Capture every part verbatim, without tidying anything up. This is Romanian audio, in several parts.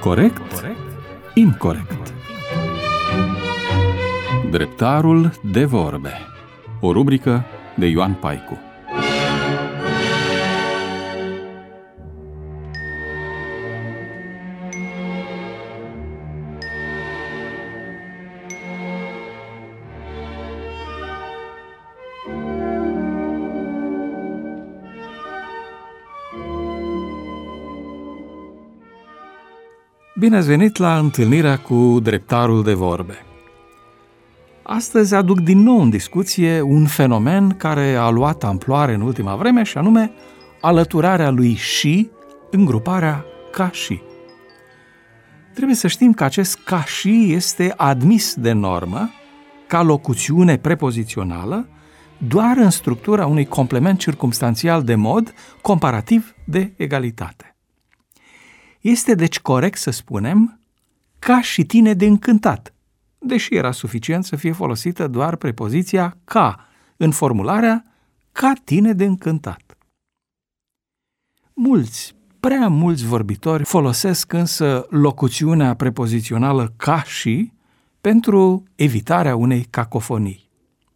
Corect? Incorect. Dreptarul de vorbe. O rubrică de Ioan Paicu. Bine ați venit la întâlnirea cu dreptarul de vorbe. Astăzi aduc din nou în discuție un fenomen care a luat amploare în ultima vreme și anume alăturarea lui și în gruparea ca și. Trebuie să știm că acest ca și este admis de normă ca locuțiune prepozițională doar în structura unui complement circumstanțial de mod comparativ de egalitate. Este deci corect să spunem ca și tine de încântat, deși era suficient să fie folosită doar prepoziția ca în formularea ca tine de încântat. Mulți, prea mulți vorbitori folosesc însă locuțiunea prepozițională ca și pentru evitarea unei cacofonii.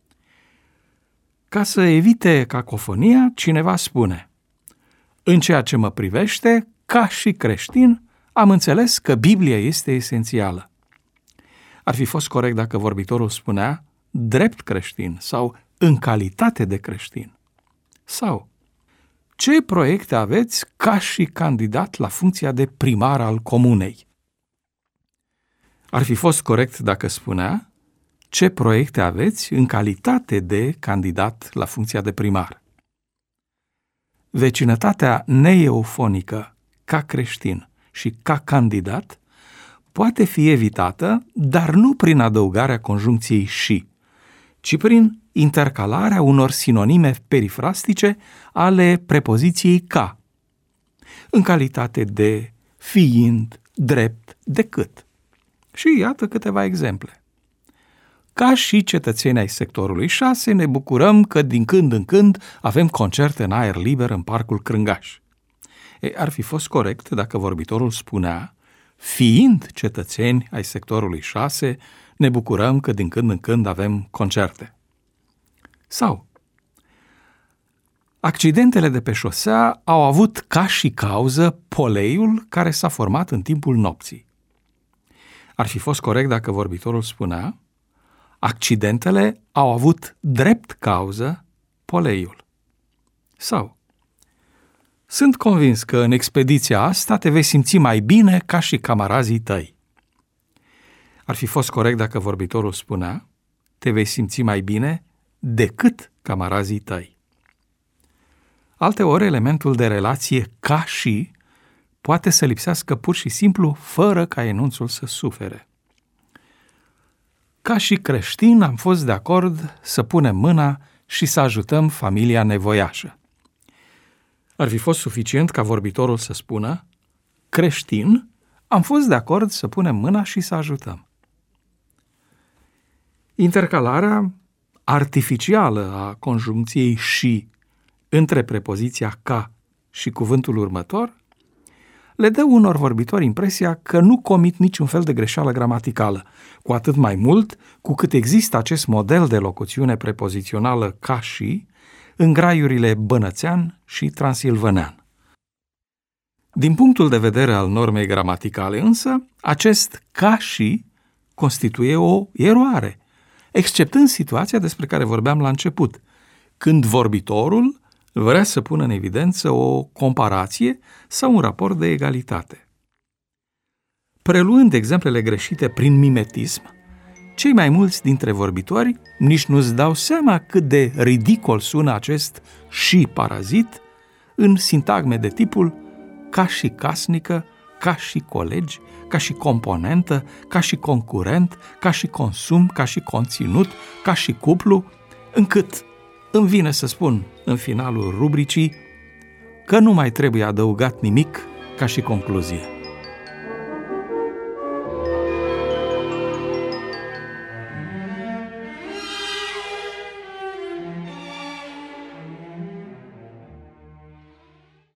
Ca să evite cacofonia, cineva spune: în ceea ce mă privește, ca și creștin, am înțeles că Biblia este esențială. Ar fi fost corect dacă vorbitorul spunea drept creștin sau în calitate de creștin. Sau ce proiecte aveți ca și candidat la funcția de primar al comunei? Ar fi fost corect dacă spunea ce proiecte aveți în calitate de candidat la funcția de primar. Vecinătatea neeufonică ca creștin și ca candidat poate fi evitată, dar nu prin adăugarea conjuncției și, ci prin intercalarea unor sinonime perifrastice ale prepoziției ca, în calitate de, fiind, drept, decât. Și iată câteva exemple. Ca și cetățeni ai sectorului șase, ne bucurăm că din când în când avem concerte în aer liber în Parcul Crângaș. E, ar fi fost corect dacă vorbitorul spunea, fiind cetățeni ai sectorului șase, ne bucurăm că din când în când avem concerte. Sau, accidentele de pe șosea au avut ca și cauză poleiul care s-a format în timpul nopții. Ar fi fost corect dacă vorbitorul spunea, accidentele au avut drept cauză poleiul. Sau, sunt convins că în expediția asta te vei simți mai bine ca și camarazii tăi. Ar fi fost corect dacă vorbitorul spunea, te vei simți mai bine decât camarazii tăi. Alteori, elementul de relație ca și poate să lipsească pur și simplu fără ca enunțul să sufere. Ca și creștin am fost de acord să punem mâna și să ajutăm familia nevoiașă. Ar fi fost suficient ca vorbitorul să spună, creștin, am fost de acord să punem mâna și să ajutăm. Intercalarea artificială a conjuncției și între prepoziția ca și cuvântul următor le dă unor vorbitori impresia că nu comit niciun fel de greșeală gramaticală, cu atât mai mult cu cât există acest model de locuțiune prepozițională ca și în graiurile bănățean și transilvanean. Din punctul de vedere al normei gramaticale însă, acest ca și constituie o eroare, exceptând situația despre care vorbeam la început, când vorbitorul vrea să pună în evidență o comparație sau un raport de egalitate. Preluând exemplele greșite prin mimetism, cei mai mulți dintre vorbitori nici nu-ți dau seama cât de ridicol sună acest și parazit în sintagme de tipul ca și casnică, ca și colegi, ca și componentă, ca și concurent, ca și consum, ca și conținut, ca și cuplu, încât îmi vine să spun în finalul rubricii că nu mai trebuie adăugat nimic ca și concluzie.